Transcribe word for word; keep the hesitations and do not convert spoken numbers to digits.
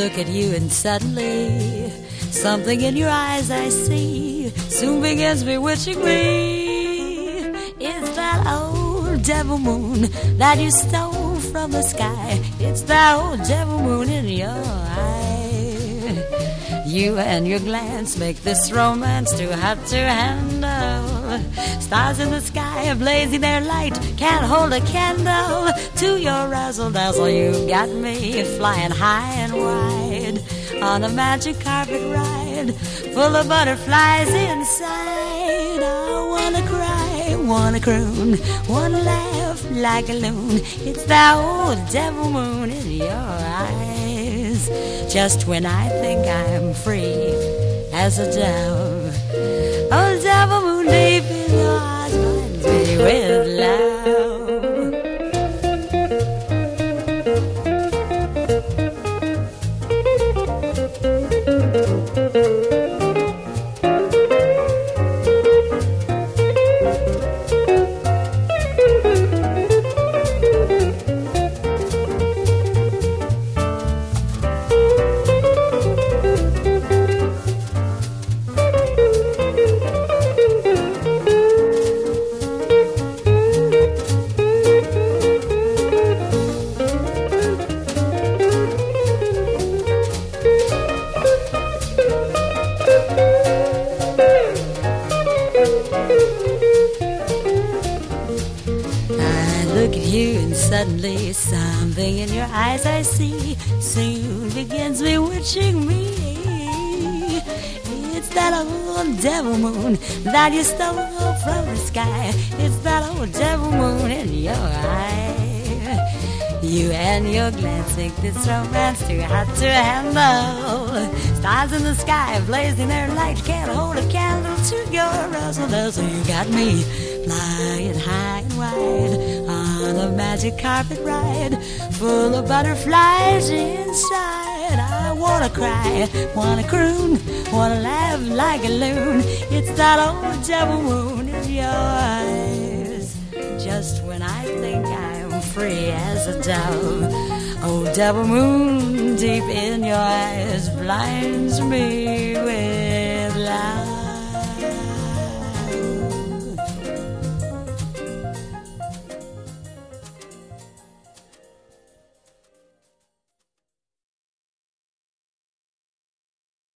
look at you and suddenly something in your eyes I see soon begins bewitching me. It's that old devil moon that you stole from the sky. It's that old devil moon in your eye. You and your glance make this romance too hot to handle. Stars in the sky are blazing their light, can't hold a candle to your razzle-dazzle. You got me flying high and wide on a magic carpet ride full of butterflies inside. I wanna cry, wanna croon, wanna laugh like a loon. It's that old devil moon in your eyes. Just when I think I'm free as a dove, old devil moon deep in your eyes blinds me with love. Suddenly something in your eyes I see soon begins bewitching me. It's that old devil moon that you stole from the sky. It's that old devil moon in your eye. You and your glance make this romance too hot to handle. Stars in the sky blazing their light, can't hold a candle to your razzle-dazzle. You got me flying high and wide on a magic carpet ride full of butterflies inside. I wanna cry, wanna croon, wanna laugh like a loon. It's that old devil moon in your eyes. Just when I think I'm free as a dove, old devil moon deep in your eyes blinds me with